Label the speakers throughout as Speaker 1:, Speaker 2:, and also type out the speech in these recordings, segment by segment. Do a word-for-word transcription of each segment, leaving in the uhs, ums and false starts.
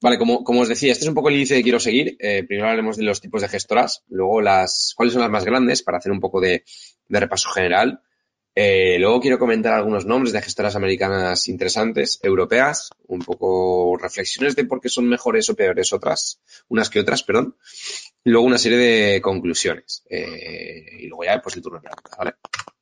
Speaker 1: Vale, como, como os decía, este es un poco el índice que quiero seguir. Eh, primero hablaremos de los tipos de gestoras, luego las cuáles son las más grandes para hacer un poco de, de repaso general. Eh, luego quiero comentar algunos nombres de gestoras americanas interesantes, europeas, un poco reflexiones de por qué son mejores o peores otras, unas que otras, perdón. Y luego una serie de conclusiones. Eh, y luego ya pues el turno de preguntas, ¿vale?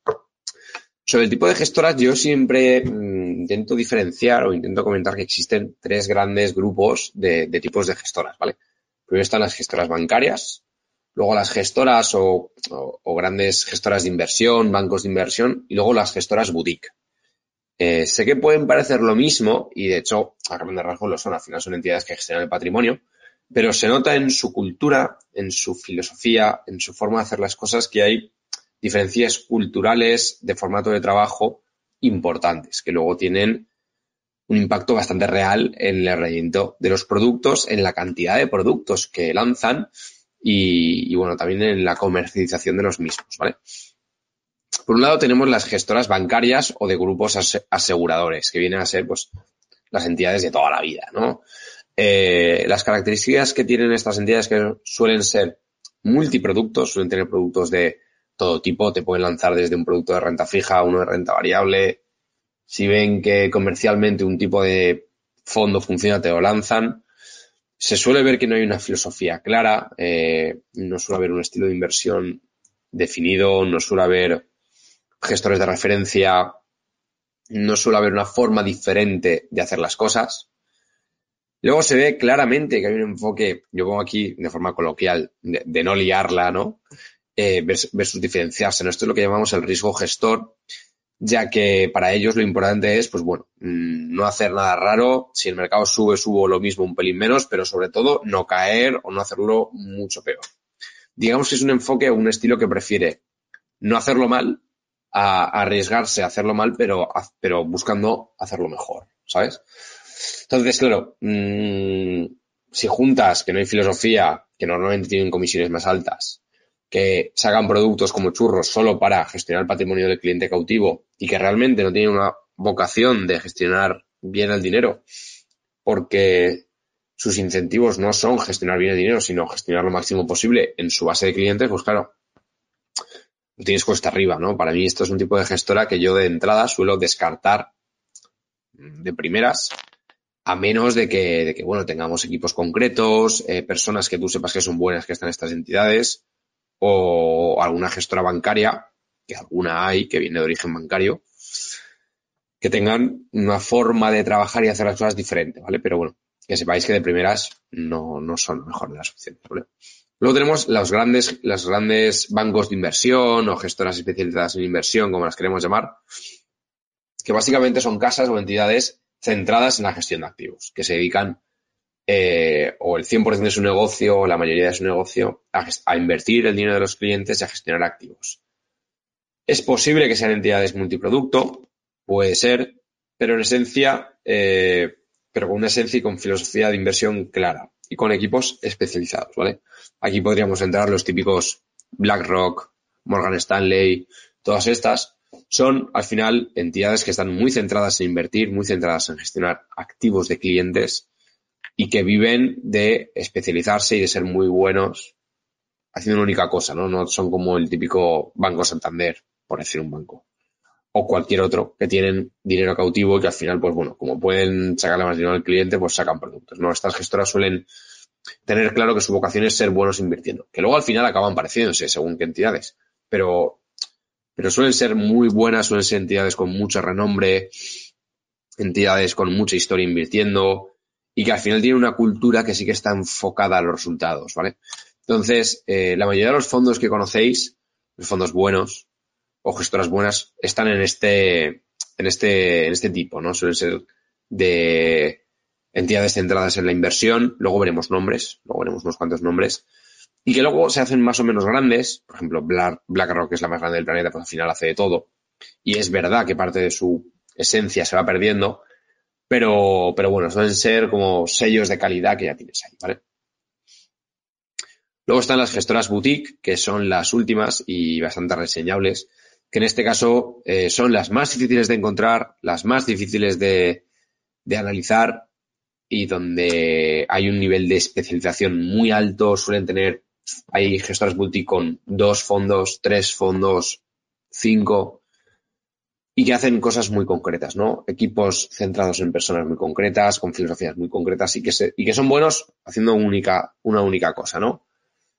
Speaker 1: Sobre el tipo de gestoras, yo siempre mmm, intento diferenciar o intento comentar que existen tres grandes grupos de, de tipos de gestoras, ¿vale? Primero están las gestoras bancarias, luego las gestoras o, o, o grandes gestoras de inversión, bancos de inversión, y luego las gestoras boutique. Eh, sé que pueden parecer lo mismo, y de hecho, a grandes rasgos lo son, al final son entidades que gestionan el patrimonio, pero se nota en su cultura, en su filosofía, en su forma de hacer las cosas que hay diferencias culturales de formato de trabajo importantes, que luego tienen un impacto bastante real en el rendimiento de los productos, en la cantidad de productos que lanzan y, y bueno, también en la comercialización de los mismos, ¿vale? Por un lado tenemos las gestoras bancarias o de grupos aseguradores, que vienen a ser pues las entidades de toda la vida, ¿no? Eh, las características que tienen estas entidades que suelen ser multiproductos, suelen tener productos de todo tipo, te pueden lanzar desde un producto de renta fija a uno de renta variable. Si ven que comercialmente un tipo de fondo funciona, te lo lanzan. Se suele ver que no hay una filosofía clara, eh, no suele haber un estilo de inversión definido, no suele haber gestores de referencia, no suele haber una forma diferente de hacer las cosas. Luego se ve claramente que hay un enfoque, yo pongo aquí de forma coloquial, de, de no liarla, ¿no? Eh, versus diferenciarse, ¿no? Esto es lo que llamamos el riesgo gestor, ya que para ellos lo importante es, pues bueno, no hacer nada raro, si el mercado sube, subo lo mismo, un pelín menos, pero sobre todo no caer o no hacerlo mucho peor. Digamos que es un enfoque o un estilo que prefiere no hacerlo mal a arriesgarse a hacerlo mal, pero, pero buscando hacerlo mejor, ¿sabes? Entonces, claro, mmm, si juntas que no hay filosofía, que normalmente tienen comisiones más altas, que sacan productos como churros solo para gestionar el patrimonio del cliente cautivo y que realmente no tienen una vocación de gestionar bien el dinero porque sus incentivos no son gestionar bien el dinero, sino gestionar lo máximo posible en su base de clientes, pues claro, lo tienes cuesta arriba, ¿no? Para mí esto es un tipo de gestora que yo de entrada suelo descartar de primeras, a menos de que, de que bueno, tengamos equipos concretos, eh, personas que tú sepas que son buenas que están en estas entidades, o alguna gestora bancaria, que alguna hay, que viene de origen bancario, que tengan una forma de trabajar y hacer las cosas diferente, ¿vale? Pero bueno, que sepáis que de primeras no, no son lo mejor de las opciones, ¿vale? Luego tenemos los grandes, los grandes bancos de inversión o gestoras especializadas en inversión, como las queremos llamar, que básicamente son casas o entidades centradas en la gestión de activos, que se dedican Eh, o el cien por ciento de su negocio o la mayoría de su negocio a, a invertir el dinero de los clientes y a gestionar activos. Es posible que sean entidades multiproducto, puede ser, pero en esencia, eh, pero con una esencia y con filosofía de inversión clara y con equipos especializados, ¿vale? Aquí podríamos entrar los típicos BlackRock, Morgan Stanley, todas estas son al final entidades que están muy centradas en invertir, muy centradas en gestionar activos de clientes y que viven de especializarse y de ser muy buenos haciendo una única cosa, ¿no? No son como el típico Banco Santander, por decir un banco, o cualquier otro, que tienen dinero cautivo y que al final, pues bueno, como pueden sacarle más dinero al cliente, pues sacan productos, ¿no? Estas gestoras suelen tener claro que su vocación es ser buenos invirtiendo, que luego al final acaban pareciéndose según qué entidades, pero, pero suelen ser muy buenas, suelen ser entidades con mucho renombre, entidades con mucha historia invirtiendo, y que al final tiene una cultura que sí que está enfocada a los resultados, ¿vale? Entonces, eh, la mayoría de los fondos que conocéis, los fondos buenos o gestoras buenas, están en este, en este, en este tipo, ¿no? Suelen ser de entidades centradas en la inversión, luego veremos nombres, luego veremos unos cuantos nombres, y que luego se hacen más o menos grandes, por ejemplo, Black, BlackRock, que es la más grande del planeta, pues al final hace de todo, y es verdad que parte de su esencia se va perdiendo, Pero, pero bueno, suelen ser como sellos de calidad que ya tienes ahí, ¿vale? Luego están las gestoras boutique, que son las últimas y bastante reseñables, que en este caso eh, son las más difíciles de encontrar, las más difíciles de, de analizar y donde hay un nivel de especialización muy alto. Suelen tener, hay gestoras boutique con dos fondos, tres fondos, cinco, y que hacen cosas muy concretas, ¿no? Equipos centrados en personas muy concretas, con filosofías muy concretas y que, se, y que son buenos haciendo única, una única cosa, ¿no?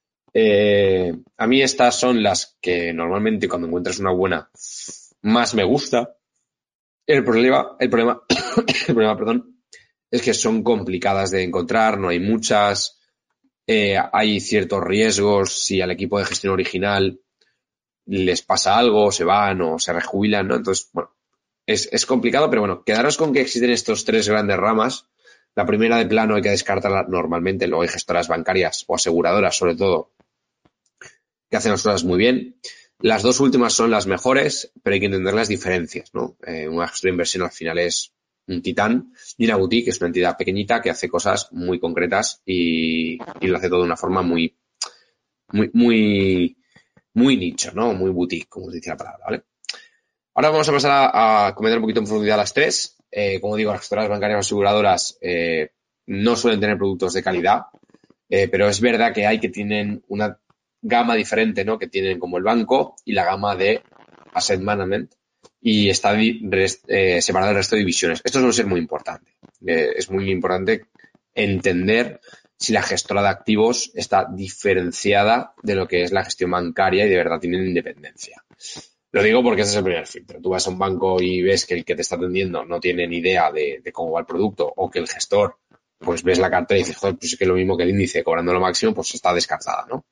Speaker 1: Eh, a mí estas son las que normalmente cuando encuentras una buena más me gusta. El problema, el problema, el problema, perdón, es que son complicadas de encontrar, no hay muchas, eh, hay ciertos riesgos si al equipo de gestión original les pasa algo, se van o se rejubilan, ¿no? Entonces, bueno, es, es complicado, pero bueno, quedaros con que existen estos tres grandes ramas. La primera de plano hay que descartarla normalmente, luego hay gestoras bancarias o aseguradoras, sobre todo, que hacen las cosas muy bien. Las dos últimas son las mejores, pero hay que entender las diferencias, ¿no? Eh, una gestora de inversión al final es un titán y una boutique es una entidad pequeñita que hace cosas muy concretas y, y lo hace todo de una forma muy, muy, muy, muy nicho, ¿no? Muy boutique, como dice la palabra, ¿vale? Ahora vamos a pasar a, a comentar un poquito en profundidad las tres. Eh, como digo, las gestoras bancarias o aseguradoras eh, no suelen tener productos de calidad, eh, pero es verdad que hay que tienen una gama diferente, ¿no? Que tienen como el banco y la gama de asset management y está eh, separada del resto de divisiones. Esto suele ser muy importante. Eh, es muy importante entender si la gestora de activos está diferenciada de lo que es la gestión bancaria y de verdad tienen independencia. Lo digo porque ese es el primer filtro. Tú vas a un banco y ves que el que te está atendiendo no tiene ni idea de, de cómo va el producto o que el gestor, pues ves la cartera y dices, joder, pues es que es lo mismo que el índice cobrando lo máximo, pues está descartada, ¿no?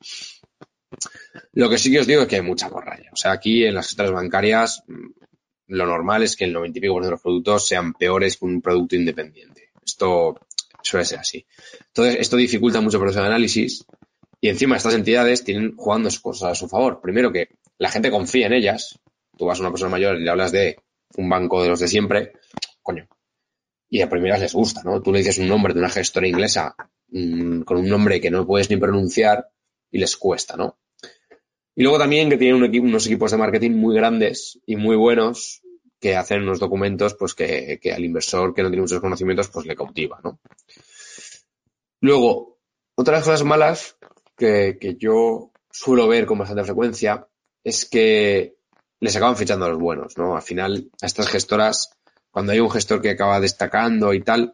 Speaker 1: Lo que sí que os digo es que hay mucha morralla. O sea, aquí en las gestoras bancarias lo normal es que el noventa y pico por ciento de los productos sean peores que un producto independiente. Esto suele ser así. Entonces, esto dificulta mucho el proceso de análisis y encima estas entidades tienen jugando cosas a su favor. Primero que la gente confía en ellas. Tú vas a una persona mayor y le hablas de un banco de los de siempre, coño, y a primeras les gusta, ¿no? Tú le dices un nombre de una gestora inglesa mmm, con un nombre que no puedes ni pronunciar y les cuesta, ¿no? Y luego también que tienen un equipo, unos equipos de marketing muy grandes y muy buenos que hacen unos documentos pues que, que al inversor que no tiene muchos conocimientos pues le cautiva, ¿no? Luego, otras cosas malas que, que yo suelo ver con bastante frecuencia es que les acaban fichando a los buenos, ¿no? Al final, a estas gestoras, cuando hay un gestor que acaba destacando y tal,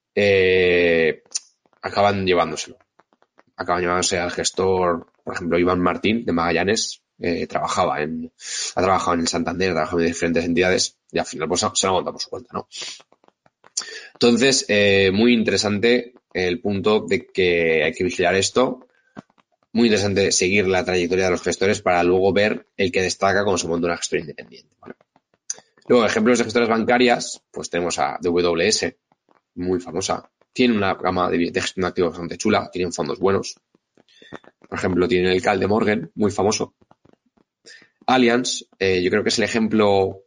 Speaker 1: eh, acaban llevándoselo. Acaban llevándose al gestor, por ejemplo, Iván Martín de Magallanes, eh, trabajaba en, ha trabajado en el Santander, ha trabajado en diferentes entidades y al final pues se lo ha montado por su cuenta, ¿no? Entonces, eh, muy interesante el punto de que hay que vigilar esto. Muy interesante seguir la trayectoria de los gestores para luego ver el que destaca cuando se monta una gestora independiente, ¿vale? Luego, ejemplos de gestoras bancarias, pues tenemos a D W S, muy famosa. Tiene una gama de, de gestión de activos bastante chula, tienen fondos buenos. Por ejemplo, tiene el Calde Morgan, muy famoso. Allianz, eh, yo creo que es el ejemplo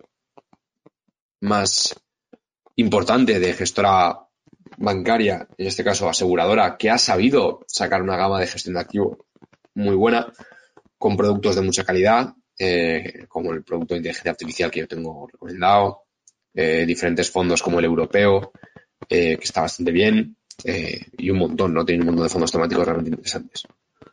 Speaker 1: más importante de gestora bancaria, en este caso aseguradora, que ha sabido sacar una gama de gestión de activos muy buena, con productos de mucha calidad, eh, como el producto de inteligencia artificial que yo tengo recomendado, eh, diferentes fondos como el europeo, eh, que está bastante bien, eh, y un montón, ¿no? Tiene un montón de fondos temáticos realmente interesantes.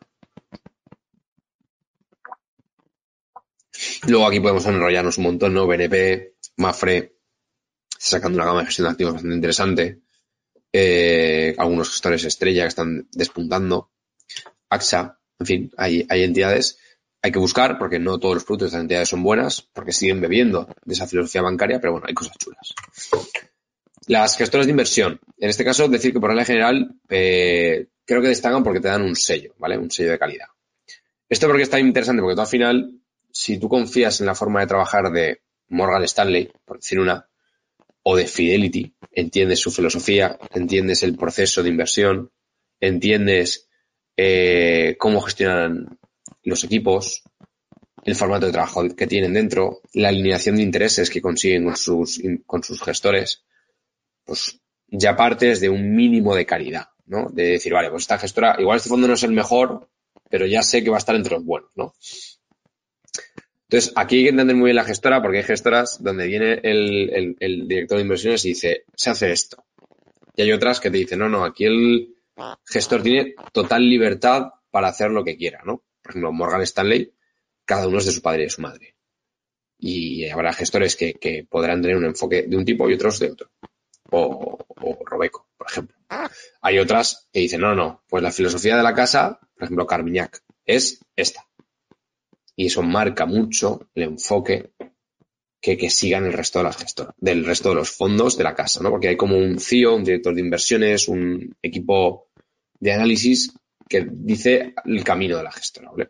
Speaker 1: Luego aquí podemos enrollarnos un montón, ¿no? B N P, Mafre, sacando una gama de gestión de activos bastante interesante. Eh, algunos gestores estrella que están despuntando. A X A, en fin, hay, hay entidades. Hay que buscar porque no todos los productos de estas entidades son buenas, porque siguen bebiendo de esa filosofía bancaria, pero bueno, hay cosas chulas. Las gestoras de inversión. En este caso, decir que por regla general eh, creo que destacan porque te dan un sello, ¿vale? Un sello de calidad. Esto porque está interesante, porque tú al final, si tú confías en la forma de trabajar de Morgan Stanley, por decir una, o de Fidelity, entiendes su filosofía, entiendes el proceso de inversión, entiendes eh, cómo gestionan los equipos, el formato de trabajo que tienen dentro, la alineación de intereses que consiguen con sus, con sus gestores, pues ya partes de un mínimo de calidad, ¿no? De decir, vale, pues esta gestora, igual este fondo no es el mejor, pero ya sé que va a estar entre los buenos, ¿no? Entonces, aquí hay que entender muy bien la gestora, porque hay gestoras donde viene el, el, el director de inversiones y dice, se hace esto. Y hay otras que te dicen, no, no, aquí el gestor tiene total libertad para hacer lo que quiera, ¿no? Por ejemplo, Morgan Stanley, cada uno es de su padre y de su madre. Y habrá gestores que, que podrán tener un enfoque de un tipo y otros de otro. O, o Robeco, por ejemplo. Hay otras que dicen, no, no, pues la filosofía de la casa, por ejemplo, Carmiñac, es esta. Y eso marca mucho el enfoque que, que sigan el resto de las gestoras, del resto de los fondos de la casa, ¿no? Porque hay como un C E O, un director de inversiones, un equipo de análisis que dice el camino de la gestora, ¿vale?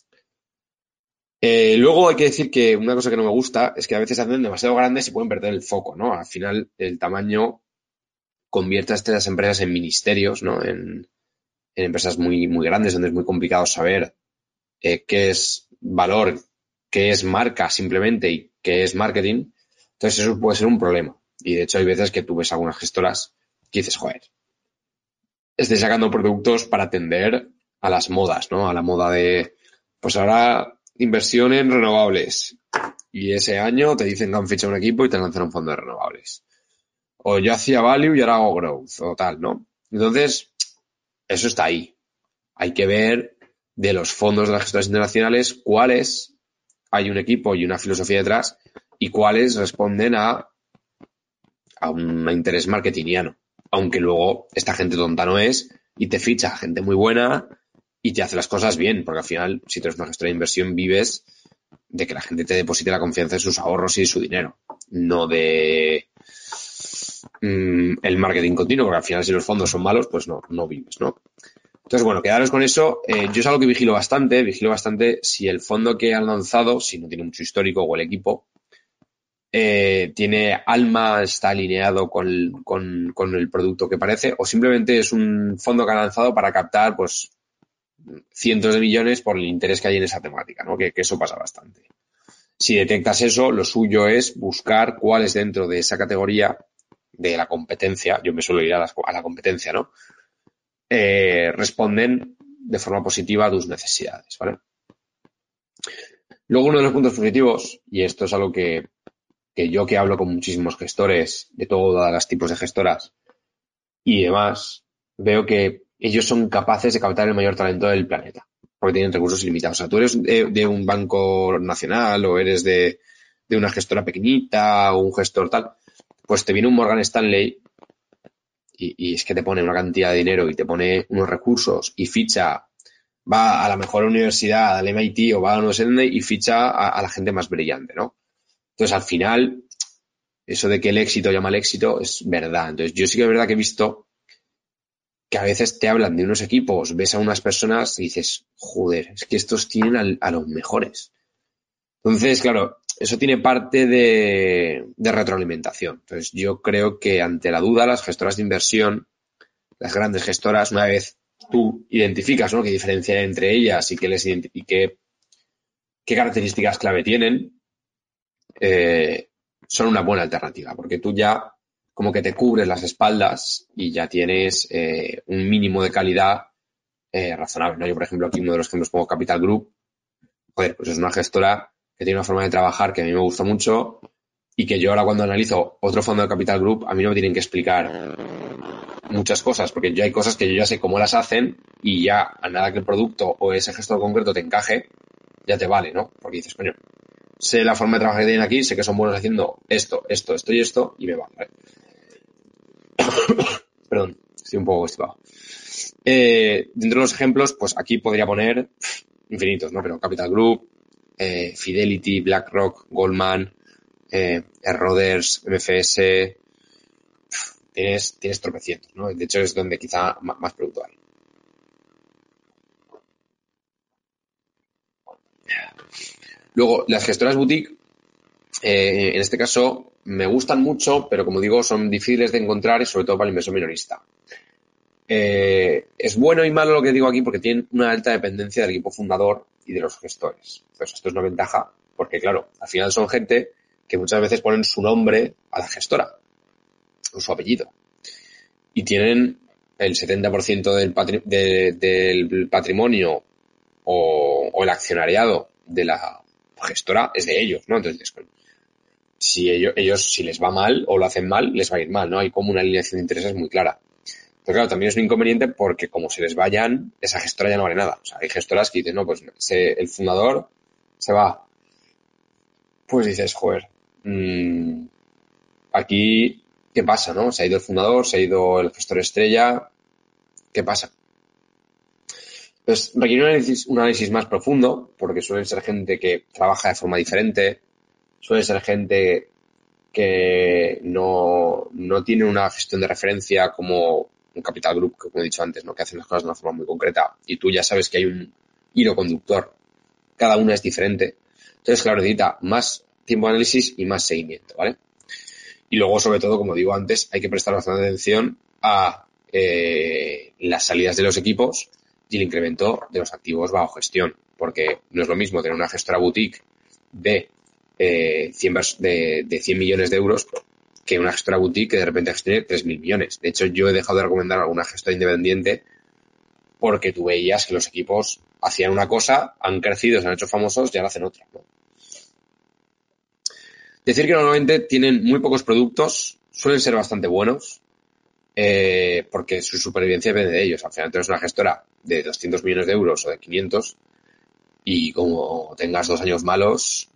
Speaker 1: Eh, luego hay que decir que una cosa que no me gusta es que a veces se hacen demasiado grandes y pueden perder el foco, ¿no? Al final el tamaño convierte a estas empresas en ministerios, ¿no? En, en empresas muy, muy grandes donde es muy complicado saber eh, qué es valor, qué es marca simplemente y qué es marketing. Entonces eso puede ser un problema. Y de hecho hay veces que tú ves algunas gestoras que dices, joder, estoy sacando productos para atender a las modas, ¿no? A la moda de, pues ahora inversión en renovables. Y ese año te dicen que han fichado un equipo y te lanzan un fondo de renovables. O yo hacía value y ahora hago growth o tal, ¿no? Entonces, eso está ahí. Hay que ver de los fondos de las gestoras internacionales cuáles hay un equipo y una filosofía detrás y cuáles responden a, a un interés marketingiano. Aunque luego esta gente tonta no es y te ficha gente muy buena y te hace las cosas bien, porque al final, si tú eres una gestora de inversión, vives de que la gente te deposite la confianza en sus ahorros y su dinero, no de mmm, el marketing continuo, porque al final si los fondos son malos, pues no, no vives, ¿no? Entonces, bueno, quedaros con eso. Eh, yo es algo que vigilo bastante, vigilo bastante si el fondo que han lanzado, si no tiene mucho histórico o el equipo, eh, tiene alma, está alineado con, con, con el producto que parece, o simplemente es un fondo que ha lanzado para captar, pues, cientos de millones por el interés que hay en esa temática, ¿no? Que, que eso pasa bastante. Si detectas eso, lo suyo es buscar cuáles dentro de esa categoría de la competencia, yo me suelo ir a la, a la competencia, ¿no? Eh, responden de forma positiva a tus necesidades, ¿vale? Luego uno de los puntos positivos, y esto es algo que, que yo que hablo con muchísimos gestores de todos los tipos de gestoras y demás, veo que ellos son capaces de captar el mayor talento del planeta, porque tienen recursos ilimitados. O sea, tú eres de, de un banco nacional o eres de, de una gestora pequeñita o un gestor tal, pues te viene un Morgan Stanley y, y es que te pone una cantidad de dinero y te pone unos recursos y ficha, va a la mejor universidad, al M I T o va a no sé dónde y ficha a, a la gente más brillante, ¿no? Entonces, al final, eso de que el éxito llama al éxito es verdad. Entonces, yo sí que es verdad que he visto que a veces te hablan de unos equipos, ves a unas personas y dices, joder, es que estos tienen al, a los mejores. Entonces, claro, eso tiene parte de, de retroalimentación. Entonces, yo creo que ante la duda, las gestoras de inversión, las grandes gestoras, una vez tú identificas, ¿no?, qué diferencia hay entre ellas y qué les y qué, qué características clave tienen, eh, son una buena alternativa, porque tú ya como que te cubres las espaldas y ya tienes eh, un mínimo de calidad eh, razonable, ¿no? Yo, por ejemplo, aquí uno de los ejemplos pongo Capital Group. Joder, pues es una gestora que tiene una forma de trabajar que a mí me gusta mucho y que yo ahora cuando analizo otro fondo de Capital Group, a mí no me tienen que explicar muchas cosas, porque yo hay cosas que yo ya sé cómo las hacen y ya a nada que el producto o ese gestor concreto te encaje, ya te vale, ¿no? Porque dices, coño, sé la forma de trabajar que tienen aquí, sé que son buenos haciendo esto, esto, esto y esto, y me va, ¿vale? Perdón, estoy un poco constipado. Eh, dentro de los ejemplos, pues aquí podría poner pff, infinitos, ¿no? Pero Capital Group, eh, Fidelity, BlackRock, Goldman, eh, Roders, M F S, pff, tienes, tienes tropecientos, ¿no? De hecho es donde quizá más, más producto hay. Luego, las gestoras boutique, eh, en este caso, me gustan mucho, pero como digo, son difíciles de encontrar y sobre todo para el inversor minorista. Eh, es bueno y malo lo que digo aquí porque tienen una alta dependencia del equipo fundador y de los gestores. Entonces, esto es una ventaja porque, claro, al final son gente que muchas veces ponen su nombre a la gestora o su apellido y tienen el setenta por ciento del, patri- de, del patrimonio o, o el accionariado de la gestora es de ellos, ¿no? Entonces, si ellos, ellos, si les va mal o lo hacen mal, les va a ir mal, ¿no? Hay como una alineación de intereses muy clara. Pero claro, también es un inconveniente porque como se les vayan, esa gestora ya no vale nada. O sea, hay gestoras que dicen, no, pues se, el fundador se va. Pues dices, joder, mmm, aquí, ¿qué pasa, no? Se ha ido el fundador, se ha ido el gestor estrella, ¿qué pasa? Pues requiere un análisis, un análisis más profundo, porque suelen ser gente que trabaja de forma diferente, suele ser gente que no, no tiene una gestión de referencia como un Capital Group, que como he dicho antes, ¿no? Que hacen las cosas de una forma muy concreta y tú ya sabes que hay un hilo conductor, cada una es diferente. Entonces, claro, necesita más tiempo de análisis y más seguimiento, ¿vale? Y luego, sobre todo, como digo antes, hay que prestar bastante atención a eh, las salidas de los equipos y el incremento de los activos bajo gestión, porque no es lo mismo tener una gestora boutique de, eh, cien, de, de cien millones de euros que una gestora boutique que de repente gestione tres mil millones. De hecho, yo he dejado de recomendar alguna gestora independiente porque tú veías que los equipos hacían una cosa, han crecido, se han hecho famosos y ahora hacen otra, ¿no? Decir que normalmente tienen muy pocos productos, suelen ser bastante buenos, eh, porque su supervivencia depende de ellos. Al final tienes una gestora de doscientos millones de euros o de quinientos y como tengas dos años malos,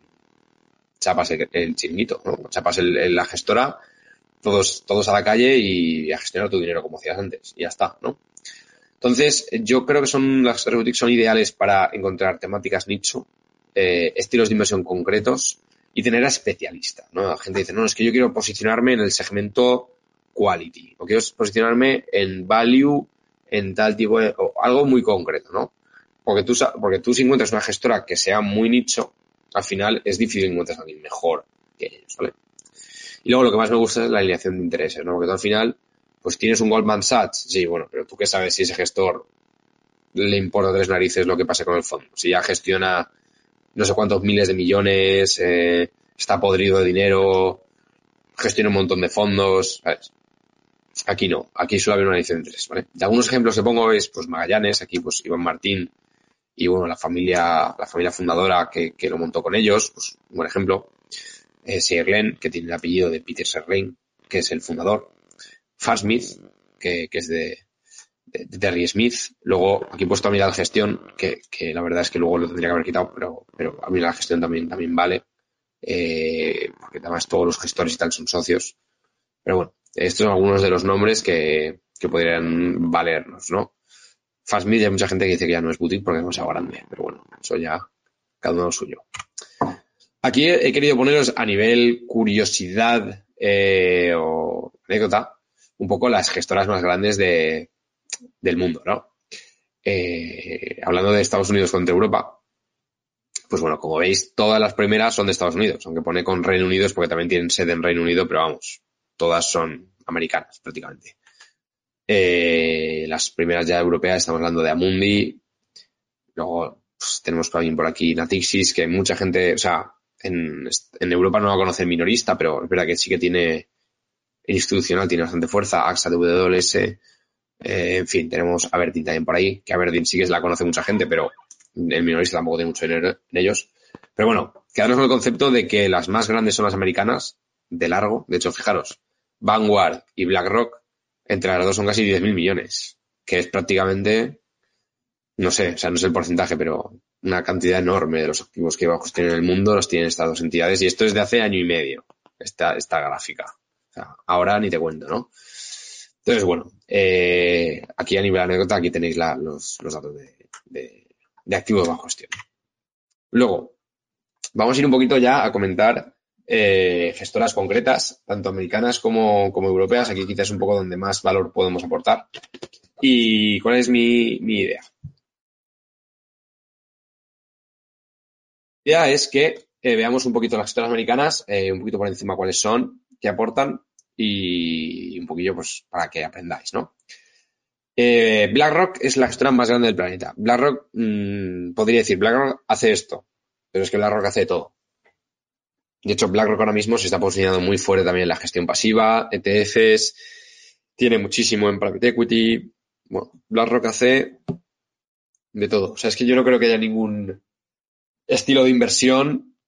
Speaker 1: chapas el, el chiringuito, ¿no? Chapas el, el, la gestora, todos, todos a la calle y a gestionar tu dinero como hacías antes y ya está, ¿no? Entonces, yo creo que son las gestoras boutiques son ideales para encontrar temáticas nicho, eh, estilos de inversión concretos y tener a especialistas, ¿no? La gente dice, no, es que yo quiero posicionarme en el segmento quality o quiero posicionarme en value en tal tipo de, o algo muy concreto, ¿no? Porque tú, porque tú si encuentras una gestora que sea muy nicho, al final es difícil encontrar a alguien mejor que ellos, ¿vale? Y luego lo que más me gusta es la alineación de intereses, ¿no? Porque tú al final, pues tienes un Goldman Sachs, sí, bueno, pero tú qué sabes si ese gestor le importa tres narices lo que pase con el fondo. Si ya gestiona no sé cuántos miles de millones, eh, está podrido de dinero, gestiona un montón de fondos, ¿sabes? Aquí no, aquí suele haber una alineación de intereses, ¿vale? De algunos ejemplos que pongo es, pues Magallanes, aquí pues Iván Martín y bueno, la familia, la familia fundadora que, que lo montó con ellos, pues un buen ejemplo. Eh, Seirlen, que tiene el apellido de Peter Serlein, que es el fundador. Farsmith, que, que es de, de, de Terry Smith. Luego, aquí he puesto a mí la gestión, que, que la verdad es que luego lo tendría que haber quitado, pero, pero a mí la gestión también, también vale. Eh, porque además todos los gestores y tal son socios. Pero bueno, estos son algunos de los nombres que, que podrían valernos, ¿no? Farsmith, hay mucha gente que dice que ya no es boutique porque es demasiado grande, pero bueno, eso ya cada uno lo suyo. Aquí he querido poneros a nivel curiosidad eh, o anécdota un poco las gestoras más grandes de, del mundo, ¿no? Eh, hablando de Estados Unidos contra Europa, pues bueno, como veis, todas las primeras son de Estados Unidos, aunque pone con Reino Unido es porque también tienen sede en Reino Unido, pero vamos, todas son americanas prácticamente. Eh, las primeras ya europeas, estamos hablando de Amundi, luego pues, tenemos también por aquí Natixis, que mucha gente, o sea, En, en Europa no la conoce minorista, pero es verdad que sí que tiene institucional, tiene bastante fuerza. AXA, D W S, eh, en fin, tenemos Aberdeen también por ahí, que Aberdeen sí que la conoce mucha gente, pero el minorista tampoco tiene mucho dinero en ellos. Pero bueno, quedarnos con el concepto de que las más grandes son las americanas, de largo. De hecho, fijaros, Vanguard y BlackRock, entre las dos son casi diez mil millones, que es prácticamente, no sé, o sea, no sé el porcentaje, pero una cantidad enorme de los activos que bajos tienen en el mundo los tienen estas dos entidades y esto es de hace año y medio, esta, esta gráfica. O sea, ahora ni te cuento, ¿no? Entonces, bueno, eh, aquí a nivel anécdota, aquí tenéis la, los, los datos de, de, de activos bajo gestión. Luego, vamos a ir un poquito ya a comentar eh, gestoras concretas, tanto americanas como, como europeas. Aquí quizás es un poco donde más valor podemos aportar. ¿Y cuál es mi, mi idea? La idea es que eh, veamos un poquito las gestoras americanas, eh, un poquito por encima cuáles son, qué aportan y un poquillo pues para que aprendáis, ¿no? Eh, BlackRock es la gestora más grande del planeta. BlackRock, mmm, podría decir, BlackRock hace esto, pero es que BlackRock hace todo. De hecho, BlackRock ahora mismo se está posicionando muy fuerte también en la gestión pasiva, E T Fs, tiene muchísimo en private equity. Bueno, BlackRock hace de todo. O sea, es que yo no creo que haya ningún estilo de inversión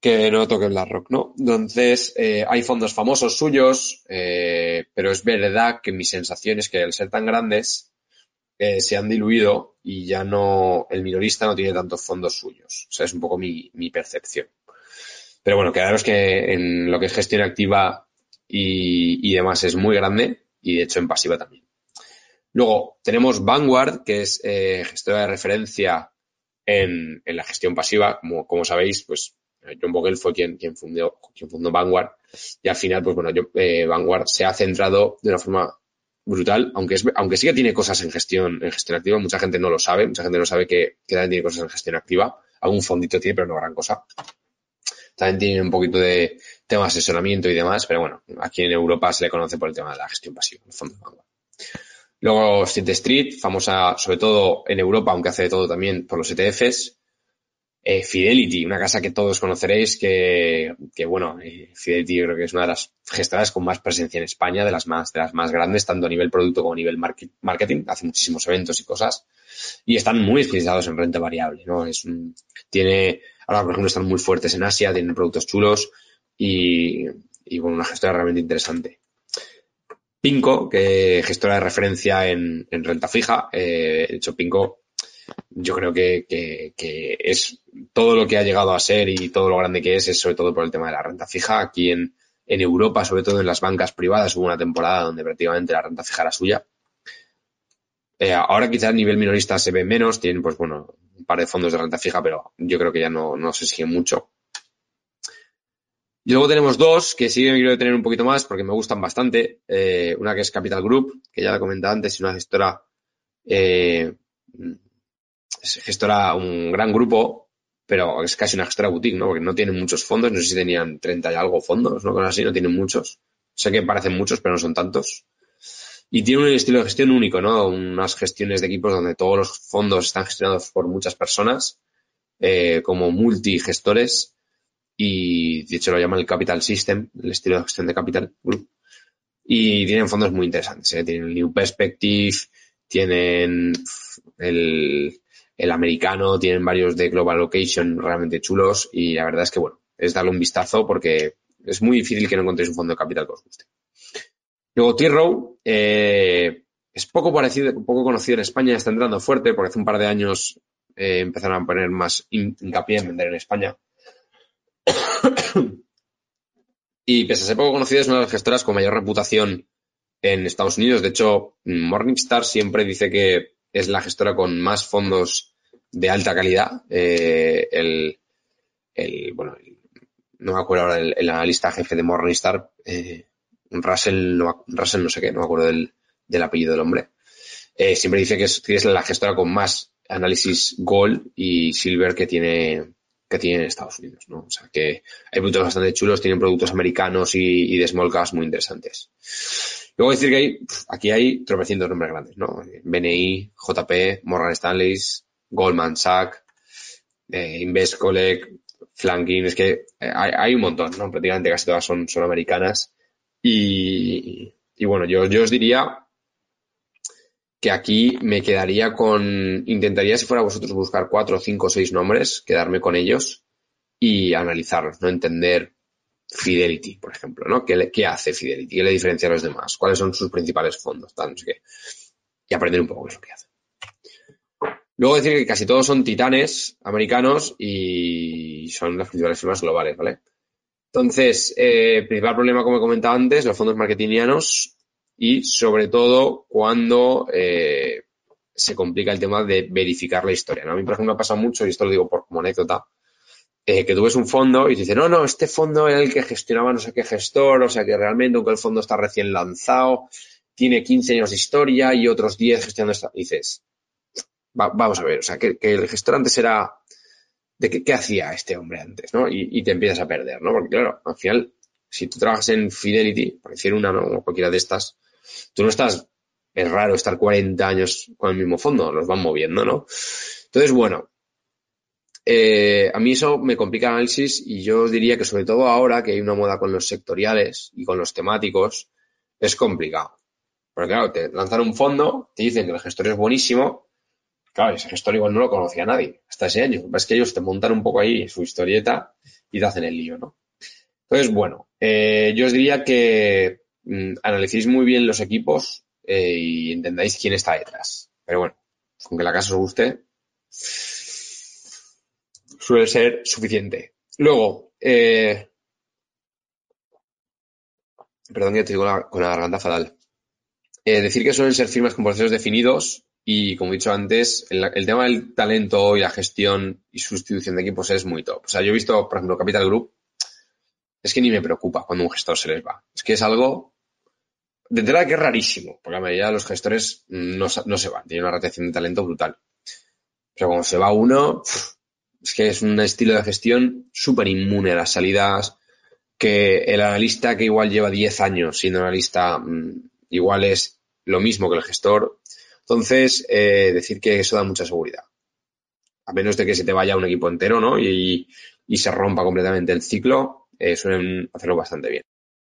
Speaker 1: que no toque BlackRock, ¿no? Entonces, eh, hay fondos famosos suyos, eh, pero es verdad que mi sensación es que al ser tan grandes, eh, se han diluido y ya no, el minorista no tiene tantos fondos suyos. O sea, es un poco mi, mi percepción. Pero bueno, quedaros que en lo que es gestión activa y, y demás es muy grande y de hecho en pasiva también. Luego tenemos Vanguard, que es eh, gestora de referencia en, en la gestión pasiva. Como, como sabéis, pues John Bogle fue quien, quien, fundó, quien fundó Vanguard y al final, pues bueno, yo, eh, Vanguard se ha centrado de una forma brutal, aunque es, aunque sí que tiene cosas en gestión, en gestión activa, mucha gente no lo sabe, mucha gente no sabe que, que también tiene cosas en gestión activa. Algún fondito tiene, pero no gran cosa. También tiene un poquito de tema de asesoramiento y demás, pero bueno, aquí en Europa se le conoce por el tema de la gestión pasiva, el fondo de Vanguard. Luego State Street, famosa sobre todo en Europa, aunque hace de todo también por los E T Fs. Eh, Fidelity, una casa que todos conoceréis, que, que bueno, eh, Fidelity yo creo que es una de las gestoras con más presencia en España, de las más, de las más grandes, tanto a nivel producto como a nivel market, marketing, hace muchísimos eventos y cosas, y están muy especializados en renta variable, ¿no? Es un, tiene, ahora por ejemplo están muy fuertes en Asia, tienen productos chulos y, y bueno, una gestora realmente interesante. Pinco, que gestora de referencia en, en renta fija, eh, de hecho Pinco yo creo que, que, que es todo lo que ha llegado a ser y todo lo grande que es, es sobre todo por el tema de la renta fija. Aquí en, en Europa, sobre todo en las bancas privadas, hubo una temporada donde prácticamente la renta fija era suya. Eh, ahora quizás a nivel minorista se ve menos, tienen pues bueno, un par de fondos de renta fija, pero yo creo que ya no, no se siguen mucho. Y luego tenemos dos que sí me quiero detener un poquito más porque me gustan bastante. Eh, una que es Capital Group, que ya la comenté antes, es una gestora eh, es gestora un gran grupo, pero es casi una gestora boutique, ¿no? Porque no tienen muchos fondos, no sé si tenían treinta y algo fondos, ¿no? Cosas así, no tienen muchos. Sé que parecen muchos, pero no son tantos. Y tiene un estilo de gestión único, ¿no? Unas gestiones de equipos donde todos los fondos están gestionados por muchas personas, eh, como multigestores, y de hecho lo llaman el Capital System, el estilo de gestión de Capital Group. Y tienen fondos muy interesantes, ¿eh? Tienen el New Perspective, tienen el, el americano, tienen varios de Global Location realmente chulos y la verdad es que, bueno, es darle un vistazo porque es muy difícil que no encontréis un fondo de capital que os guste. Luego T. Rowe, eh, es poco parecido, poco conocido en España, está entrando fuerte porque hace un par de años eh, empezaron a poner más hincapié en vender en España. Y pese a ser poco conocido, es una de las gestoras con mayor reputación en Estados Unidos. De hecho, Morningstar siempre dice que es la gestora con más fondos de alta calidad. Eh, el, el, bueno, el, no me acuerdo ahora el, el analista jefe de Morningstar, eh, Russell, no, Russell no sé qué, no me acuerdo del, del apellido del hombre. Eh, siempre dice que es, que es la gestora con más análisis Gold y Silver que tiene que tiene en Estados Unidos, ¿no? O sea que hay productos bastante chulos, tienen productos americanos y, y de small caps muy interesantes. Luego decir que hay, aquí hay tropecientos nombres grandes, ¿no? B N I, J P, Morgan Stanley, Goldman Sachs, eh, Investcolec, Flanking, es que hay, hay un montón, ¿no? Prácticamente casi todas son, son americanas y, y bueno, yo, yo os diría que aquí me quedaría con, intentaría si fuera vosotros buscar cuatro, cinco, seis nombres, quedarme con ellos y analizarlos, ¿no? Entender Fidelity, por ejemplo, ¿no? ¿Qué, le, qué hace Fidelity? ¿Qué le diferencia a los demás? ¿Cuáles son sus principales fondos? Tal, no sé qué. Y aprender un poco qué es lo que hace. Luego decir que casi todos son titanes americanos y son las principales firmas globales, ¿vale? Entonces, eh, principal problema, como he comentado antes, los fondos marketingianos y sobre todo cuando eh, se complica el tema de verificar la historia, ¿no? A mí, por ejemplo, me pasa mucho, y esto lo digo por como anécdota, eh, que tú ves un fondo y te dicen, no, no, este fondo era el que gestionaba no sé qué gestor, o sea que realmente, aunque el fondo está recién lanzado, tiene quince años de historia y otros diez gestionando esta. Y dices, va, vamos a ver, o sea, que, que el gestor antes era, ¿de qué, qué hacía este hombre antes, no? Y, y te empiezas a perder, ¿no? Porque claro, al final, si tú trabajas en Fidelity, por decir una, ¿no? O cualquiera de estas, tú no estás, es raro estar cuarenta años con el mismo fondo, los van moviendo, ¿no? Entonces, bueno, eh, a mí eso me complica el análisis y yo os diría que sobre todo ahora que hay una moda con los sectoriales y con los temáticos, es complicado. Porque claro, te lanzan un fondo, te dicen que el gestor es buenísimo, claro, ese gestor igual no lo conocía nadie hasta ese año. Es que ellos te montan un poco ahí su historieta y te hacen el lío, ¿no? Entonces, bueno, eh, yo os diría que mmm, analicéis muy bien los equipos eh, y entendáis quién está detrás. Pero bueno, con que la casa os guste, suele ser suficiente. Luego, eh, perdón que estoy con la, con la garganta fatal. Eh, decir que suelen ser firmas con procesos definidos y, como he dicho antes, el, el tema del talento y la gestión y sustitución de equipos es muy top. O sea, yo he visto, por ejemplo, Capital Group, es que ni me preocupa cuando un gestor se les va. Es que es algo, de entrada, que es rarísimo, porque la mayoría de los gestores no, no se van, tienen una rotación de talento brutal. Pero cuando se va uno, es que es un estilo de gestión súper inmune a las salidas, que el analista que igual lleva diez años siendo analista, mmm, igual es lo mismo que el gestor. Entonces, eh, decir que eso da mucha seguridad. A menos de que se te vaya un equipo entero, ¿no? Y, y se rompa completamente el ciclo, eh, suelen hacerlo bastante bien.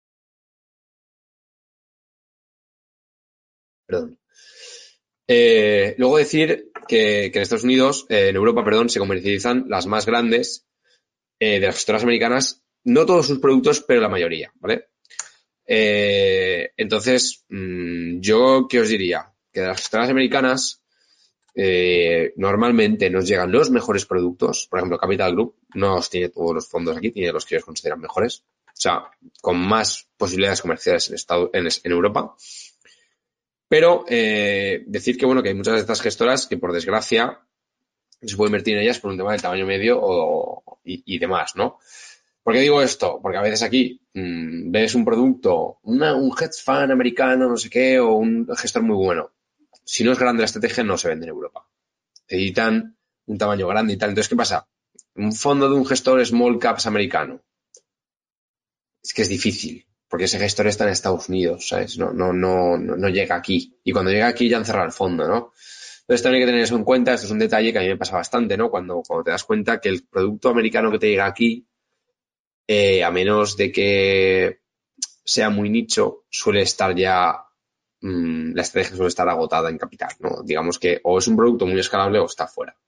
Speaker 1: Perdón. Eh, luego decir que, que en Estados Unidos, eh, en Europa, perdón, se comercializan las más grandes eh, de las gestoras americanas, no todos sus productos, pero la mayoría, ¿vale? Eh, entonces, mmm, yo, ¿qué os diría? Que de las gestoras americanas, eh, normalmente nos llegan los mejores productos. Por ejemplo, Capital Group no os tiene todos los fondos aquí, tiene los que ellos consideran mejores. O sea, con más posibilidades comerciales en, Estado, en, en Europa. Pero eh, decir que, bueno, que hay muchas de estas gestoras que, por desgracia, se puede invertir en ellas por un tema del tamaño medio o, y, y demás, ¿no? ¿Por qué digo esto? Porque a veces aquí mmm, ves un producto, una, un hedge fund americano, no sé qué, o un gestor muy bueno. Si no es grande la estrategia, no se vende en Europa. Necesitan un tamaño grande y tal. Entonces, ¿qué pasa? Un fondo de un gestor small caps americano. Es que es difícil, porque ese gestor está en Estados Unidos, ¿sabes? No, no, no, no, no llega aquí. Y cuando llega aquí ya han cerrado el fondo, ¿no? Entonces también hay que tener eso en cuenta. Esto es un detalle que a mí me pasa bastante, ¿no? Cuando, cuando te das cuenta que el producto americano que te llega aquí, Eh, a menos de que sea muy nicho, suele estar ya, mmm, la estrategia suele estar agotada en capital, ¿no? Digamos que o es un producto muy escalable o está fuera.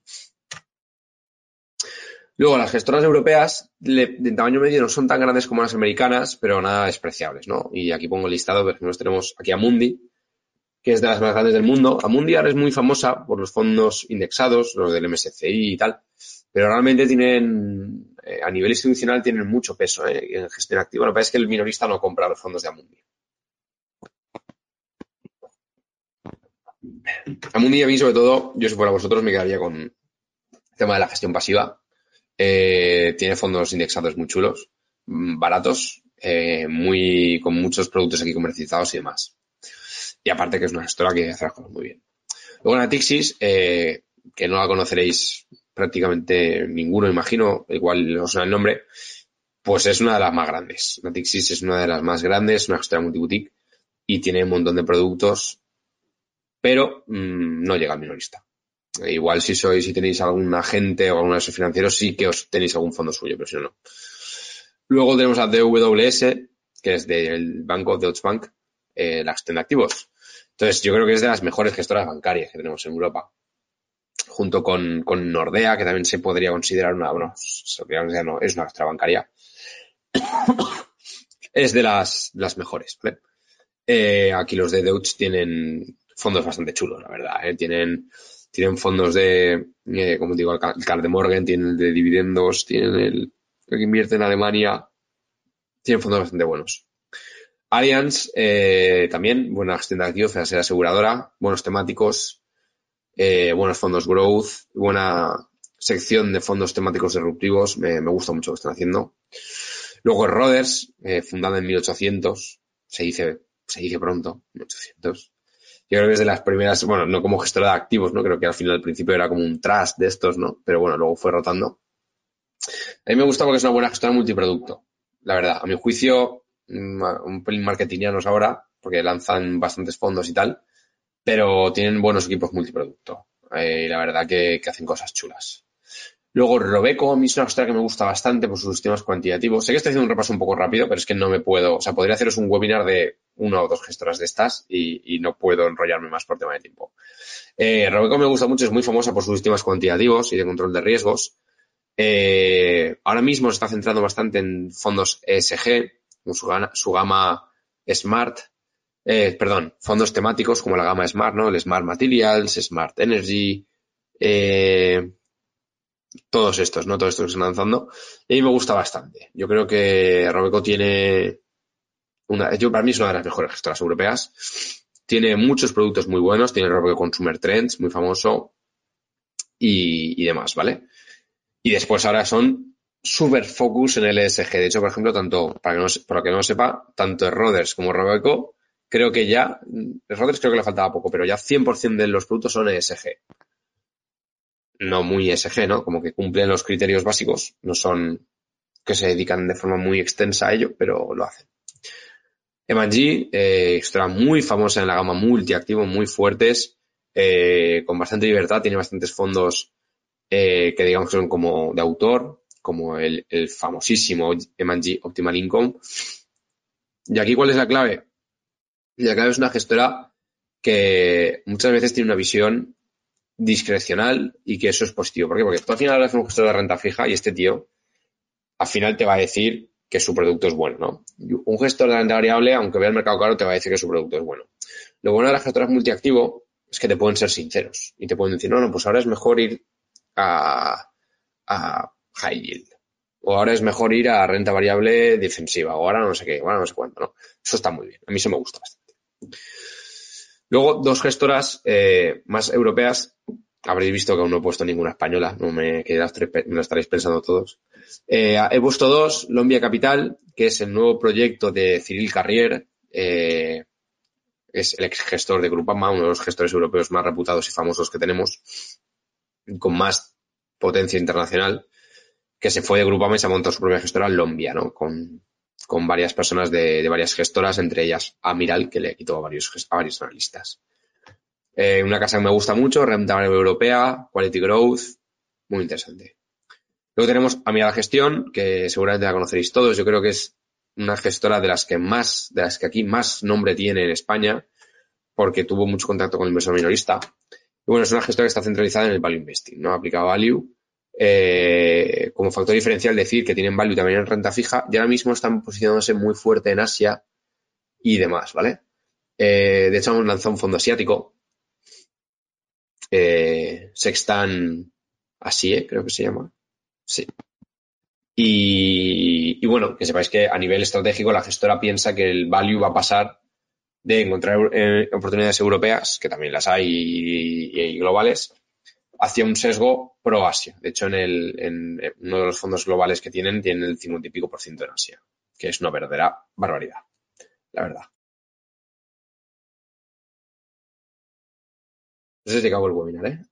Speaker 1: Luego, las gestoras europeas de, de tamaño medio no son tan grandes como las americanas, pero nada despreciables, ¿no? Y aquí pongo el listado, porque nos tenemos aquí a Amundi, que es de las más grandes del mundo. Amundi ahora es muy famosa por los fondos indexados, los del M S C I y tal, pero realmente tienen, eh, a nivel institucional, tienen mucho peso eh, en gestión activa. Lo que pasa es que el minorista no compra los fondos de Amundi. Amundi, a mí, sobre todo, yo si fuera vosotros, me quedaría con el tema de la gestión pasiva. Eh, tiene fondos indexados muy chulos, baratos, eh, muy, con muchos productos aquí comercializados y demás. Y aparte que es una gestora que hace las cosas muy bien. Luego Natixis, eh, que no la conoceréis prácticamente ninguno, imagino, igual os suena el nombre, pues es una de las más grandes. Natixis es una de las más grandes, una gestora multiboutique y tiene un montón de productos, pero mmm, no llega al minorista. E igual si sois, si tenéis algún agente o algún asesor financiero, sí que os tenéis algún fondo suyo, pero si no, no. Luego tenemos a D W S, que es del banco Deutsche Bank, eh, la gestión de activos. Entonces, yo creo que es de las mejores gestoras bancarias que tenemos en Europa. Junto con, con Nordea, que también se podría considerar una, bueno, ya no, es una gestora bancaria. Es de las, las mejores, ¿vale? Eh, aquí los de Deutsche tienen fondos bastante chulos, la verdad, ¿eh? Tienen, tienen fondos de, eh, como digo, el Car de Morgan, tienen el de dividendos, tienen el, el que invierte en Alemania, tienen fondos bastante buenos. Allianz, eh, también, buena gestión de activos, ser aseguradora, buenos temáticos, eh, buenos fondos growth, buena sección de fondos temáticos disruptivos, me, me gusta mucho lo que están haciendo. Luego Roders, eh, fundada en mil ochocientos, se dice, se dice pronto, mil ochocientos. Yo creo que es de las primeras, bueno, no como gestora de activos, ¿no? Creo que al final, al principio era como un trust de estos, ¿no? Pero bueno, luego fue rotando. A mí me gusta porque es una buena gestora multiproducto, la verdad. A mi juicio, un pelín marketingianos ahora, porque lanzan bastantes fondos y tal, pero tienen buenos equipos multiproducto. Eh, y la verdad que, que hacen cosas chulas. Luego, Robeco, a mí es una gestora que me gusta bastante por sus sistemas cuantitativos. Sé que estoy haciendo un repaso un poco rápido, pero es que no me puedo, o sea, podría haceros un webinar de una o dos gestoras de estas y, y no puedo enrollarme más por tema de tiempo. Eh, Robeco me gusta mucho, es muy famosa por sus sistemas cuantitativos y de control de riesgos. Eh, ahora mismo se está centrando bastante en fondos E S G, con su, gana- su gama Smart, eh, perdón, fondos temáticos como la gama Smart, ¿no? El Smart Materials, Smart Energy, eh, todos estos, ¿no? Todos estos que se están lanzando. Y a mí me gusta bastante. Yo creo que Robeco tiene una, yo para mí es una de las mejores gestoras europeas. Tiene muchos productos muy buenos, tiene el Robeco Consumer Trends, muy famoso, y, y demás, ¿vale? Y después ahora son super focus en el E S G. De hecho, por ejemplo, tanto, para que no, para que no lo sepa, tanto Roders como Robeco, creo que ya, Roders creo que le faltaba poco, pero ya cien por ciento de los productos son E S G. No muy E S G, ¿no? Como que cumplen los criterios básicos, no son que se dedican de forma muy extensa a ello, pero lo hacen. M and G, eh, extra muy famosa en la gama multiactivo, muy fuertes, eh, con bastante libertad, tiene bastantes fondos eh, que digamos que son como de autor, como el, el famosísimo M and G Optimal Income. ¿Y aquí cuál es la clave? La clave es una gestora que muchas veces tiene una visión discrecional y que eso es positivo. ¿Por qué? Porque tú al final eres un gestor de renta fija y este tío al final te va a decir que su producto es bueno, ¿no? Un gestor de renta variable, aunque vea el mercado caro, te va a decir que su producto es bueno. Lo bueno de las gestoras multiactivo es que te pueden ser sinceros y te pueden decir, no, no, pues ahora es mejor ir a, a high yield. O ahora es mejor ir a renta variable defensiva. O ahora no sé qué, ahora no sé cuánto, ¿no? Eso está muy bien. A mí eso me gusta bastante. Luego, dos gestoras eh, más europeas. Habréis visto que aún no he puesto ninguna española. No me, que las tres, me lo estaréis pensando todos. Eh, he puesto dos. Lombia Capital, que es el nuevo proyecto de Cyril Carrier. Eh, es el ex gestor de Groupama, uno de los gestores europeos más reputados y famosos que tenemos, con más potencia internacional, que se fue de Groupama y se ha montado su propia gestora, Lombia, ¿no? Con, con varias personas de, de varias gestoras, entre ellas Amiral, que le quitó a varios, a varios analistas. Eh, una casa que me gusta mucho, renta variable europea, quality growth, muy interesante. Luego tenemos Amiral Gestión, que seguramente la conoceréis todos. Yo creo que es una gestora de las que más, de las que aquí más nombre tiene en España, porque tuvo mucho contacto con el inversor minorista. Y bueno, es una gestora que está centralizada en el value investing, ¿no? Aplica value. Eh, como factor diferencial, decir que tienen value también en renta fija, y ahora mismo están posicionándose muy fuerte en Asia y demás, ¿vale? Eh, de hecho, hemos lanzado un fondo asiático, eh, Sextan Asie, creo que se llama. Sí. Y, y bueno, que sepáis que a nivel estratégico la gestora piensa que el value va a pasar de encontrar eh, oportunidades europeas, que también las hay, y, y globales, hacia un sesgo pro Asia. De hecho, en, el, en uno de los fondos globales que tienen, tienen el cincuenta y pico por ciento en Asia, que es una verdadera barbaridad, la verdad. No sé si te acabo el webinar, ¿eh?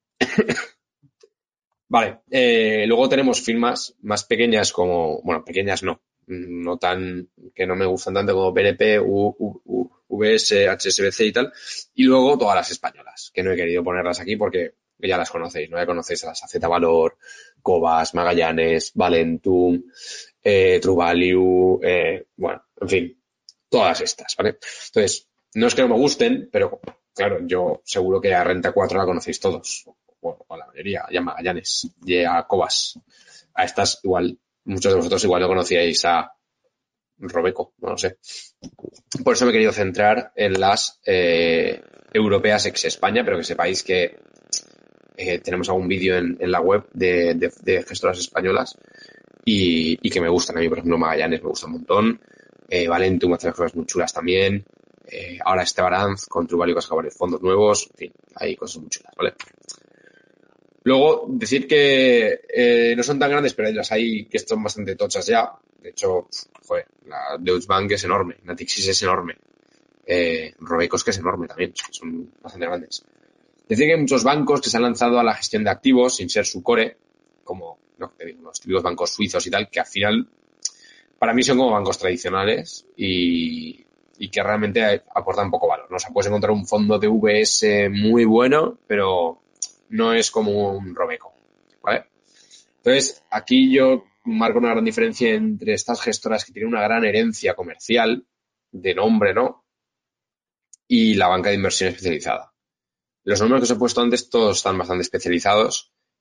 Speaker 1: Vale, eh, luego tenemos firmas más pequeñas como, bueno, pequeñas no, no tan, que no me gustan tanto como P N P, U, U, U, V S, H S B C y tal, y luego todas las españolas, que no he querido ponerlas aquí porque ya las conocéis, ¿no? Ya conocéis a las A Z Valor, Cobas, Magallanes, Valentum, eh, True Value, eh, bueno, en fin, todas estas, ¿vale? Entonces, no es que no me gusten, pero claro, yo seguro que a Renta cuatro la conocéis todos, o, o la mayoría, y a Magallanes, y a Cobas. A estas igual, muchos de vosotros igual no conocíais a Robeco, no lo sé. Por eso me he querido centrar en las eh, europeas ex España, pero que sepáis que eh, tenemos algún vídeo en, en la web de, de, de gestoras españolas y, y que me gustan. A mí, por ejemplo, Magallanes me gusta un montón. Eh, Valentum hace cosas muy chulas también. Eh, ahora Estebaranz con True Value que ha sacado varios fondos nuevos. En fin, hay cosas muy chulas, ¿vale? Luego, decir que eh, no son tan grandes, pero las hay que son bastante tochas ya. De hecho, joder, la Deutsche Bank es enorme, Natixis es enorme. Eh, Robeco es que es enorme también, son bastante grandes. Decir que hay muchos bancos que se han lanzado a la gestión de activos sin ser su core, como no, los típicos bancos suizos y tal, que al final para mí son como bancos tradicionales y, y que realmente aportan poco valor, ¿no? O sea, puedes encontrar un fondo de V S muy bueno, pero no es como un Robeco, ¿vale? Entonces, aquí yo marco una gran diferencia entre estas gestoras que tienen una gran herencia comercial, de nombre, ¿no? Y la banca de inversión especializada. Los números que os he puesto antes todos están bastante especializados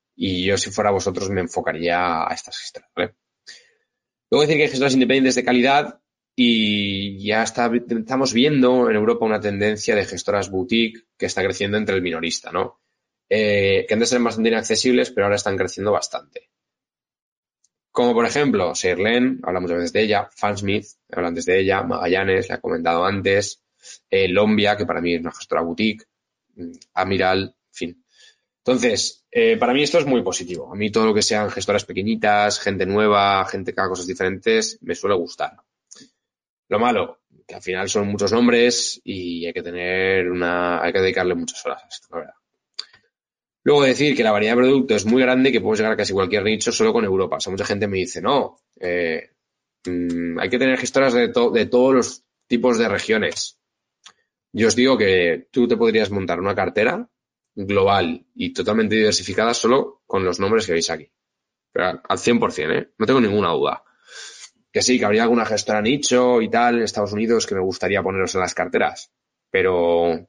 Speaker 1: y yo si fuera vosotros me enfocaría a estas gestoras, ¿vale? Luego decir que hay gestoras independientes de calidad y ya está, estamos viendo en Europa una tendencia de gestoras boutique que está creciendo entre el minorista, ¿no? Eh, que antes eran bastante inaccesibles, pero ahora están creciendo bastante. Como por ejemplo, Seirlen, hablamos muchas veces de ella, Fansmith, hablan antes de ella, Magallanes, la he comentado antes, eh, Lombia, que para mí es una gestora boutique, Amiral, en fin. Entonces, eh, para mí esto es muy positivo. A mí todo lo que sean gestoras pequeñitas, gente nueva, gente que haga cosas diferentes, me suele gustar. Lo malo, que al final son muchos nombres y hay que tener una, hay que dedicarle muchas horas a esto, la verdad. Luego decir que la variedad de productos es muy grande y que puedes llegar a casi cualquier nicho solo con Europa. O sea, mucha gente me dice, no, eh, mmm, hay que tener gestoras de, to de todos los tipos de regiones. Yo os digo que tú te podrías montar una cartera global y totalmente diversificada solo con los nombres que veis aquí. Pero al cien por cien, ¿eh? No tengo ninguna duda. Que sí, que habría alguna gestora nicho y tal en Estados Unidos que me gustaría poneros en las carteras. Pero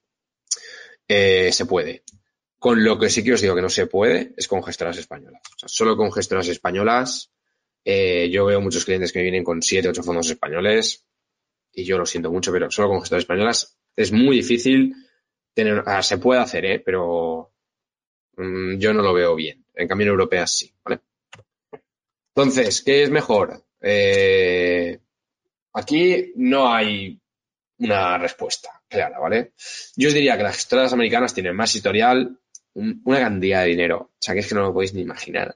Speaker 1: eh, se puede. Con lo que sí que os digo que no se puede es con gestoras españolas. O sea, solo con gestoras españolas. Eh, yo veo muchos clientes que me vienen con siete, ocho fondos españoles y yo lo siento mucho, pero solo con gestoras españolas es muy difícil tener... Ah, se puede hacer, ¿eh? Pero mmm, yo no lo veo bien. En cambio, en europeas sí, ¿vale? Entonces, ¿qué es mejor? Eh, aquí no hay una respuesta clara, ¿vale? Yo os diría que las gestoras americanas tienen más historial, un, una cantidad de dinero, o sea, que es que no lo podéis ni imaginar.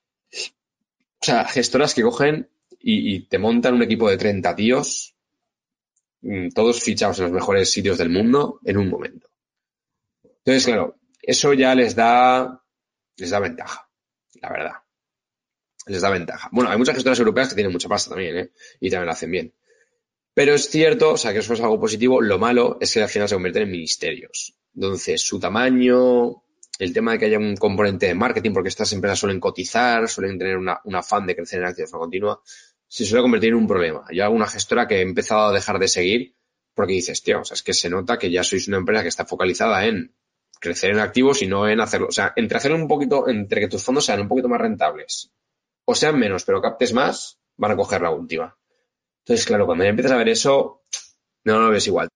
Speaker 1: O sea, gestoras que cogen y, y te montan un equipo de treinta tíos, todos fichados en los mejores sitios del mundo en un momento. Entonces, claro, eso ya les da, les da ventaja, la verdad. Les da ventaja. Bueno, hay muchas gestoras europeas que tienen mucha pasta también, ¿eh? Y también lo hacen bien. Pero es cierto, o sea, que eso es algo positivo. Lo malo es que al final se convierten en ministerios. Entonces, su tamaño, el tema de que haya un componente de marketing, porque estas empresas suelen cotizar, suelen tener una, un afán de crecer en acciones de forma continua, se suele convertir en un problema. Yo hago una gestora que he empezado a dejar de seguir porque dices, tío, o sea, es que se nota que ya sois una empresa que está focalizada en crecer en activos y no en hacerlo. O sea, entre hacer un poquito, entre que tus fondos sean un poquito más rentables o sean menos, pero captes más, van a coger la última. Entonces, claro, cuando ya empiezas a ver eso, no lo ves igual.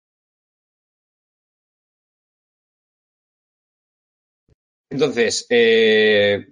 Speaker 1: Entonces, eh,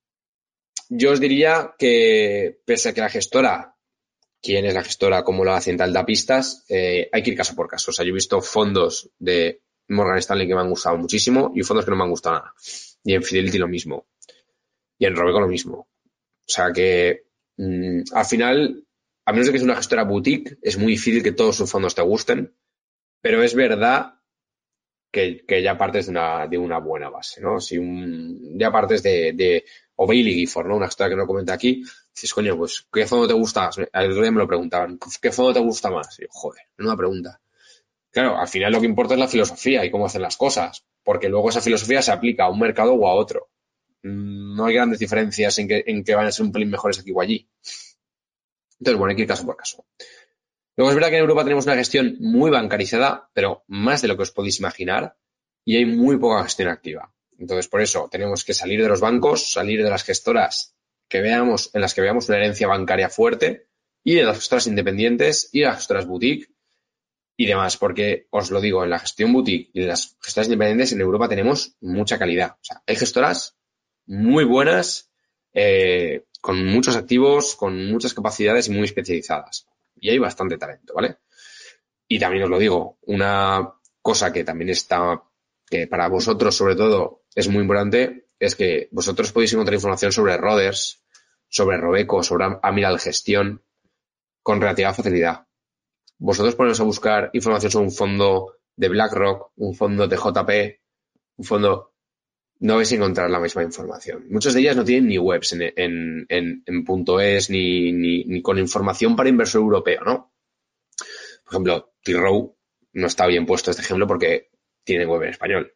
Speaker 1: yo os diría que, pese a que la gestora, quién es la gestora, cómo la hacen, tal, da pistas, eh, hay que ir caso por caso. O sea, yo he visto fondos de Morgan Stanley que me han gustado muchísimo y fondos que no me han gustado nada. Y en Fidelity lo mismo. Y en Robeco lo mismo. O sea que, mmm, al final, a menos de que es una gestora boutique, es muy difícil que todos sus fondos te gusten. Pero es verdad que, que ya partes de una, de una buena base, ¿no? Si un, ya partes de, de o Bailey Gifford, ¿no? Una historia que no comenta aquí, dices, coño, pues, ¿qué fondo te gusta más? El otro día me lo preguntaban, ¿qué fondo te gusta más? Y yo, joder, una pregunta. Claro, al final lo que importa es la filosofía y cómo hacen las cosas, porque luego esa filosofía se aplica a un mercado o a otro. No hay grandes diferencias en que, en que van a ser un pelín mejores aquí o allí. Entonces, bueno, hay que ir caso por caso. Luego es verdad que en Europa tenemos una gestión muy bancarizada, pero más de lo que os podéis imaginar, y hay muy poca gestión activa. Entonces, por eso tenemos que salir de los bancos, salir de las gestoras que veamos, en las que veamos una herencia bancaria fuerte, y de las gestoras independientes y de las gestoras boutique y demás, porque os lo digo, en la gestión boutique y en las gestoras independientes en Europa tenemos mucha calidad. O sea, hay gestoras muy buenas, eh, con muchos activos, con muchas capacidades y muy especializadas. Y hay bastante talento, ¿vale? Y también os lo digo, una cosa que también está, que para vosotros sobre todo es muy importante, es que vosotros podéis encontrar información sobre Roders, sobre Robeco, sobre Amiral Gestión, con relativa facilidad. Vosotros poneros a buscar información sobre un fondo de BlackRock, un fondo de J P, un fondo... no vais a encontrar la misma información. Muchas de ellas no tienen ni webs en, en, en, en .es ni, ni, ni con información para inversor europeo, ¿no? Por ejemplo, T. Rowe no está bien puesto este ejemplo porque tiene web en español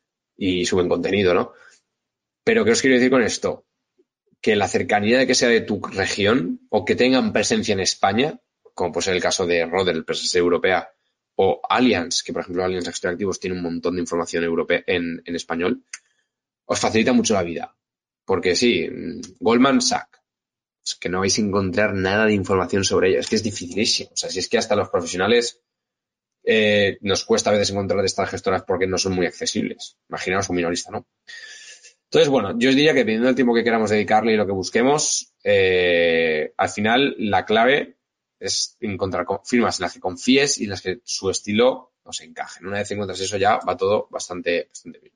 Speaker 1: y suben contenido, ¿no? Pero ¿qué os quiero decir con esto? Que la cercanía de que sea de tu región o que tengan presencia en España, como puede ser el caso de Roder, presencia europea, o Allianz, que por ejemplo Allianz Extractivos tiene un montón de información europea en, en español, os facilita mucho la vida. Porque sí, Goldman Sachs, es que no vais a encontrar nada de información sobre ello. Es que es dificilísimo. O sea, si es que hasta los profesionales eh, nos cuesta a veces encontrar de estas gestoras porque no son muy accesibles. Imaginaos un minorista, ¿no? Entonces, bueno, yo os diría que dependiendo del tiempo que queramos dedicarle y lo que busquemos, eh, al final la clave es encontrar firmas en las que confíes y en las que su estilo os encaje. Una vez encuentras eso ya va todo bastante, bastante bien.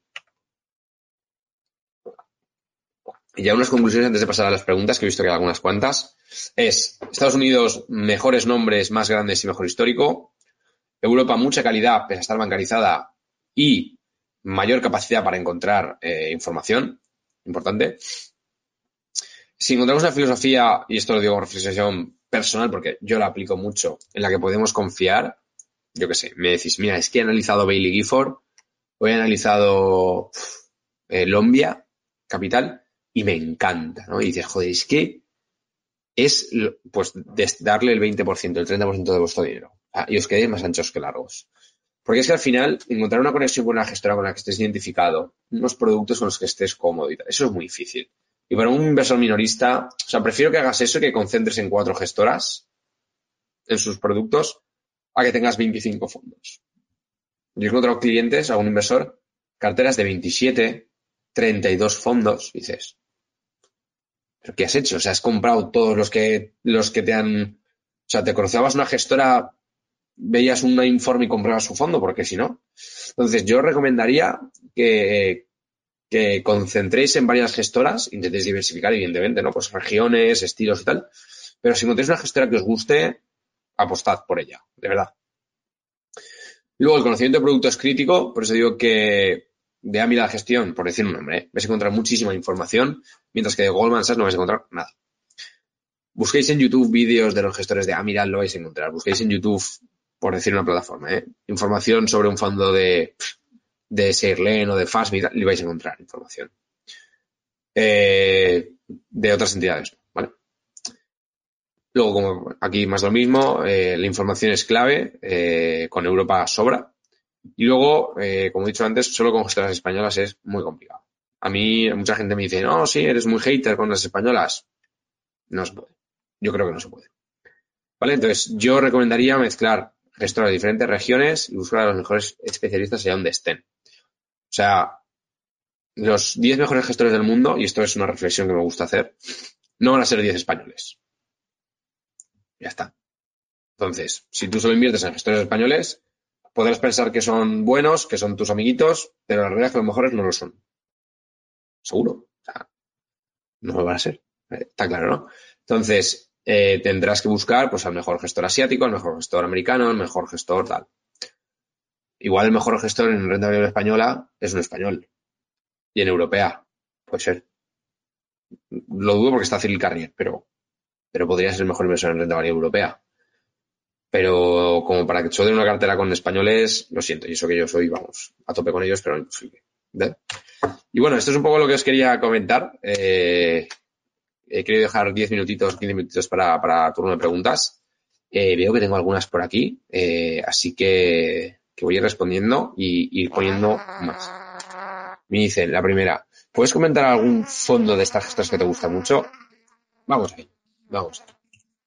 Speaker 1: Y ya unas conclusiones antes de pasar a las preguntas, que he visto que hay algunas cuantas, es Estados Unidos, mejores nombres, más grandes y mejor histórico. Europa, mucha calidad, pese a estar bancarizada, y mayor capacidad para encontrar eh, información. Importante. Si encontramos una filosofía, y esto lo digo con reflexión personal porque yo la aplico mucho, en la que podemos confiar, yo qué sé, me decís, mira, es que he analizado Bailey Gifford, o he analizado eh, Lombia, Capital, y me encanta, ¿no? Y dices, joder, es que es, pues, darle el veinte por ciento, el treinta por ciento de vuestro dinero. Ah, y os quedéis más anchos que largos. Porque es que al final, encontrar una conexión con una gestora con la que estés identificado, unos productos con los que estés cómodo y tal, eso es muy difícil. Y para un inversor minorista, o sea, prefiero que hagas eso y que concentres en cuatro gestoras en sus productos a que tengas veinticinco fondos. Yo he encontrado clientes, a un inversor, carteras de veintisiete, treinta y dos fondos, y dices, ¿pero qué has hecho? O sea, has comprado todos los que, los que te han... O sea, te conocías una gestora, veías un informe y comprabas su fondo, porque si no. Entonces, yo recomendaría que, que concentréis en varias gestoras, intentéis diversificar, evidentemente, ¿no? Pues regiones, estilos y tal. Pero si encontréis una gestora que os guste, apostad por ella, de verdad. Luego, el conocimiento de producto es crítico, por eso digo que de Amira la gestión, por decir un nombre, ¿eh? vais a encontrar muchísima información, mientras que de Goldman Sachs no vais a encontrar nada. Busquéis en YouTube vídeos de los gestores de Amiral, lo vais a encontrar. Busquéis en YouTube, por decir una plataforma, ¿eh? información sobre un fondo de, de Seirlen o de Fasmi, le vais a encontrar información. Eh, de otras entidades, ¿vale? Luego, como aquí más lo mismo, eh, la información es clave, eh, con Europa sobra. Y luego, eh, como he dicho antes, solo con gestoras españolas es muy complicado. A mí, mucha gente me dice, no, sí, eres muy hater con las españolas. No se puede. Yo creo que no se puede. ¿Vale? Entonces, yo recomendaría mezclar gestoras de diferentes regiones y buscar a los mejores especialistas allá donde estén. O sea, los diez mejores gestores del mundo, y esto es una reflexión que me gusta hacer, no van a ser diez españoles. Ya está. Entonces, si tú solo inviertes en gestores españoles, podrás pensar que son buenos, que son tus amiguitos, pero la realidad es que los mejores no lo son. Seguro. O sea, no lo van a ser. Está claro, ¿no? Entonces, eh, tendrás que buscar pues al mejor gestor asiático, al mejor gestor americano, al mejor gestor tal. Igual el mejor gestor en renta variable española es un español. Y en europea, puede ser. Lo dudo porque está Cyril Carrier, pero, pero podría ser el mejor inversor en renta variable europea. Pero como para que yo dé una cartera con españoles, lo siento, y eso que yo soy, vamos, a tope con ellos, pero no imposible. ¿Vale? Y bueno, esto es un poco lo que os quería comentar. Eh, he querido dejar diez minutitos, quince minutitos para, para turno de preguntas. Eh, veo que tengo algunas por aquí, eh, así que, que voy a ir respondiendo y ir poniendo más. Me dicen, la primera, ¿puedes comentar algún fondo de estas gestoras que te gusta mucho? Vamos ahí, vamos ahí.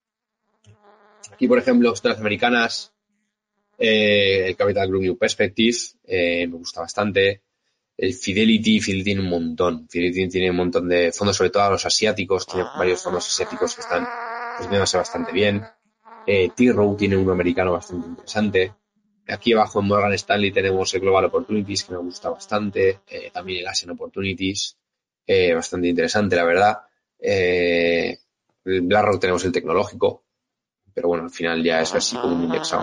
Speaker 1: Aquí, por ejemplo, gestoras americanas, eh, el Capital Group New Perspective, eh, me gusta bastante. El Fidelity, Fidelity tiene un montón. Fidelity tiene un montón de fondos, sobre todo a los asiáticos, tiene varios fondos asiáticos que están posicionándose bastante bien. Eh, T-Rowe tiene uno americano bastante interesante. Aquí abajo en Morgan Stanley tenemos el Global Opportunities, que me gusta bastante. Eh, también el Asian Opportunities, eh, bastante interesante, la verdad. Eh, el BlackRock tenemos el tecnológico, pero bueno, al final ya es así como un indexado.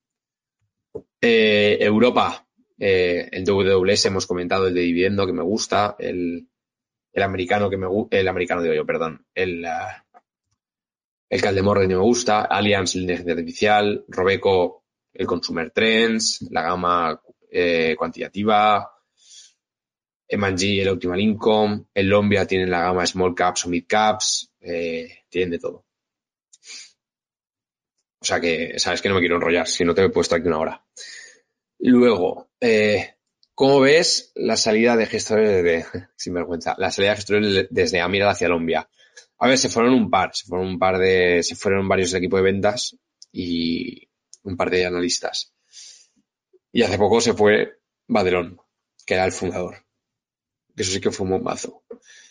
Speaker 1: Eh, Europa, eh, el W W S hemos comentado el de dividendo que me gusta, el, el americano que me gusta, el americano digo yo, perdón, el, uh, el Caldemorgan que me gusta, Allianz, el inteligencia artificial, Robeco, el Consumer Trends, la gama eh, cuantitativa, M and G, el Optimal Income, el Lombia tiene la gama Small Caps o Mid Caps, eh, tienen de todo. O sea que, sabes que no me quiero enrollar, si no te he puesto aquí una hora. Luego, eh, ¿Cómo ves la salida de gestores de, sin vergüenza, la salida de gestores desde Amiral hacia Lombia? A ver, se fueron un par, se fueron un par de, se fueron varios del equipo de ventas y un par de analistas. Y hace poco se fue Badelón, que era el fundador. Eso sí que fue un bombazo.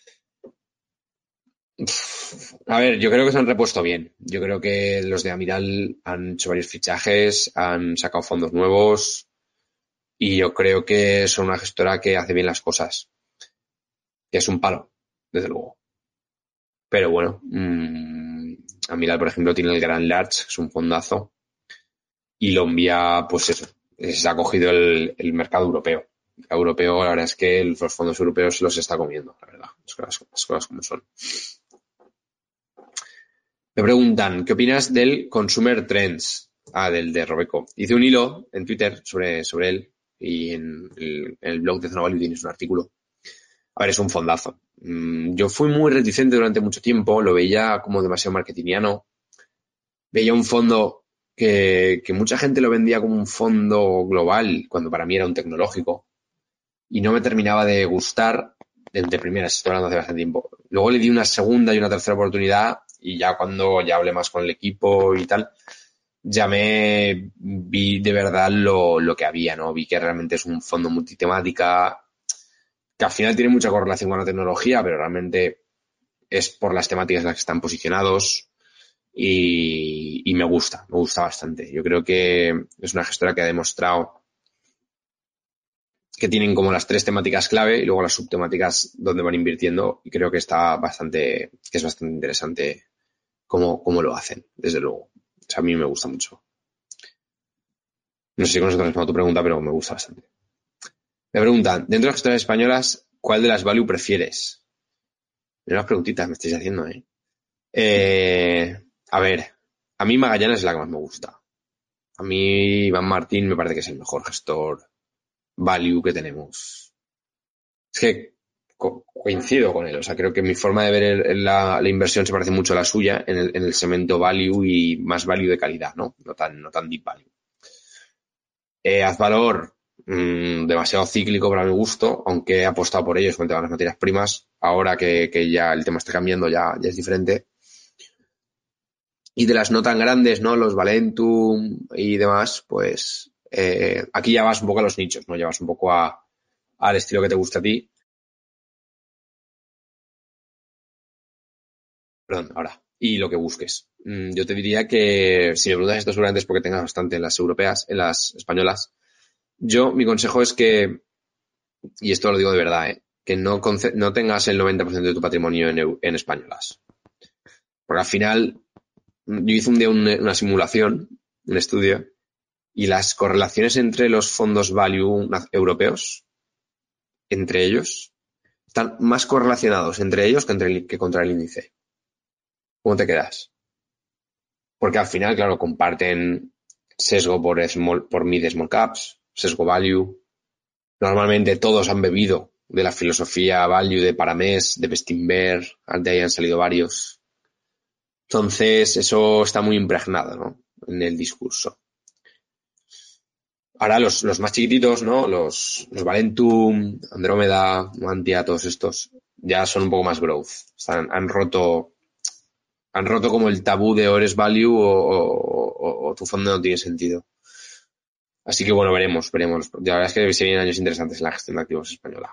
Speaker 1: A ver, yo creo que se han repuesto bien. Yo creo que los de Amiral han hecho varios fichajes, han sacado fondos nuevos y yo creo que son una gestora que hace bien las cosas. Que es un palo, desde luego. Pero bueno, mmm, Amiral, por ejemplo, tiene el Grand Large, que es un fondazo. Y Lombia, pues eso, se ha cogido el, el mercado europeo. El mercado europeo, la verdad es que los fondos europeos se los está comiendo, la verdad. Las cosas, las cosas como son. Me preguntan, ¿qué opinas del Consumer Trends? Ah, del de Robeco. Hice un hilo en Twitter sobre, sobre él y en el, en el blog de Zona Value tienes un artículo. A ver, es un fondazo. Yo fui muy reticente durante mucho tiempo, lo veía como demasiado marketingiano. Veía un fondo que, que mucha gente lo vendía como un fondo global, cuando para mí era un tecnológico. Y no me terminaba de gustar de, de primeras, estoy hablando hace bastante tiempo. Luego le di una segunda y una tercera oportunidad y ya cuando ya hablé más con el equipo y tal, ya me vi de verdad lo, lo que había, ¿no? Vi que realmente es un fondo multitemática, que al final tiene mucha correlación con la tecnología, pero realmente es por las temáticas en las que están posicionados y, y me gusta, me gusta bastante. Yo creo que es una gestora que ha demostrado que tienen como las tres temáticas clave y luego las subtemáticas donde van invirtiendo y creo que está bastante, que es bastante interesante cómo, cómo lo hacen, desde luego. O sea, a mí me gusta mucho. No sé si con eso te respondo a tu pregunta, pero me gusta bastante. Me preguntan, dentro de las gestoras españolas, ¿cuál de las value prefieres? Unas preguntitas me estáis haciendo, ¿eh? Eh, a ver, a mí Magallanes es la que más me gusta. A mí Iván Martín me parece que es el mejor gestor value que tenemos. Es que co coincido con él, o sea, creo que mi forma de ver el, la, la inversión se parece mucho a la suya en el, en el segmento value y más value de calidad, ¿no? No tan, no tan deep value. Eh, Azvalor, mmm, demasiado cíclico para mi gusto, aunque he apostado por ellos con el tema de las materias primas. Ahora que, que ya el tema está cambiando, ya, ya es diferente. Y de las no tan grandes, ¿no? Los Valentum y demás, pues eh, aquí ya vas un poco a los nichos, ¿no? Ya vas un poco a, al estilo que te gusta a ti. Perdón, ahora. Y lo que busques. Mm, yo te diría que si me preguntas esto seguramente es porque tengas bastante en las europeas, en las españolas. Yo, mi consejo es que, y esto lo digo de verdad, ¿eh? Que no, no tengas el noventa por ciento de tu patrimonio en, en españolas. Porque al final, yo hice un día un, una simulación, un estudio, y las correlaciones entre los fondos value europeos, entre ellos, están más correlacionados entre ellos que, entre el, que contra el índice. ¿Cómo te quedas? Porque al final, claro, comparten sesgo por, small, por mid small caps, sesgo value. Normalmente todos han bebido de la filosofía value de Paramés, de Bestinver, de ahí han salido varios. Entonces, eso está muy impregnado, ¿no? En el discurso. Ahora los, los más chiquititos, ¿no? Los, los Valentum, Andrómeda, Mantia, todos estos, ya son un poco más growth. Están, han roto, han roto como el tabú de Ores Value o, o, o tu fondo no tiene sentido. Así que bueno, veremos, veremos. La verdad es que se vienen años interesantes en la gestión de activos española.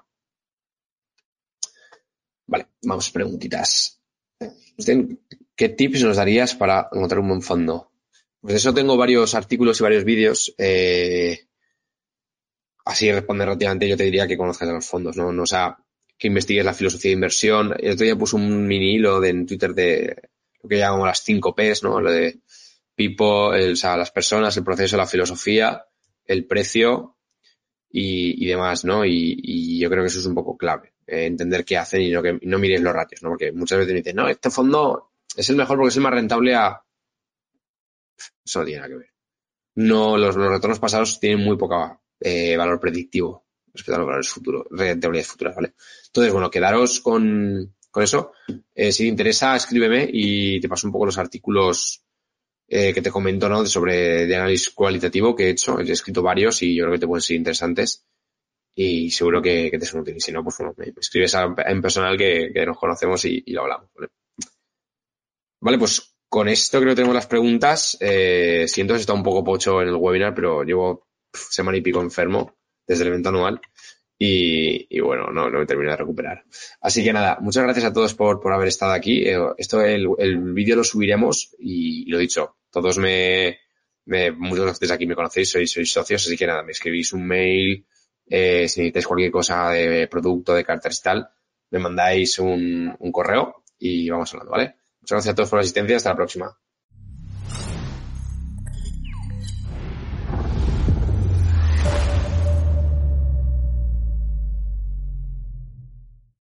Speaker 1: Vale, vamos a preguntitas. ¿Qué tips nos darías para encontrar un buen fondo? Pues de eso tengo varios artículos y varios vídeos. Eh, así responde relativamente, yo te diría que conozcas a los fondos, ¿no? no o sea, que investigues la filosofía de inversión. El otro día puse un mini hilo de, en Twitter de lo que llamamos las cinco P's, ¿no? Lo de people, el, o sea, las personas, el proceso, la filosofía, el precio y, y demás, ¿no? Y, y yo creo que eso es un poco clave. Eh, entender qué hacen y no, que, no miréis los ratios, ¿no? Porque muchas veces me dicen, no, este fondo es el mejor porque es el más rentable a... Eso no tiene nada que ver. No, los, los retornos pasados tienen muy poca eh, valor predictivo respecto a los valores futuros, rentabilidades futuras, ¿vale? Entonces, bueno, quedaros con, con eso. Eh, si te interesa, escríbeme y te paso un poco los artículos eh, que te comento, ¿no? Sobre de análisis cualitativo que he hecho. He escrito varios y yo creo que te pueden ser interesantes. y seguro que, que te son útiles. Y si no, pues bueno, me, me escribes a- en personal que, que nos conocemos y, y lo hablamos, ¿vale? Vale, pues con esto creo que tenemos las preguntas. Eh, siento que está un poco pocho en el webinar, pero llevo pf, semana y pico enfermo desde el evento anual y, y bueno, no, no me termino de recuperar. Así que nada, muchas gracias a todos por, por haber estado aquí. Eh, esto, el, el vídeo lo subiremos y, y lo dicho, todos me, me, muchos de ustedes aquí me conocéis, sois, sois socios, así que nada, me escribís un mail, eh, si necesitáis cualquier cosa de producto, de cartas y tal, me mandáis un, un correo y vamos hablando, ¿vale? Muchas gracias a todos por la asistencia. Hasta la próxima.